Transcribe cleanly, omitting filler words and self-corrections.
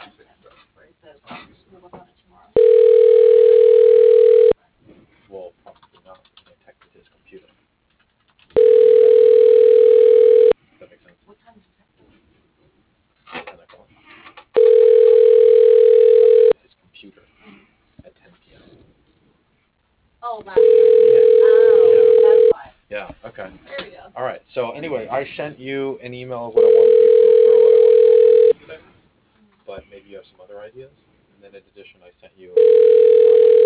where he says, we'll work on it tomorrow. Well, probably not. We can't text it to his computer. Does that make sense? What time did you text him? 10 o'clock. His computer at 10 p.m. Oh, last night. Oh, that's why. Yeah, okay. There we go. All right. So anyway, I sent you an email of what I wanted you to do for what I wanted to do today, but maybe you have some other ideas. And then in addition, I sent you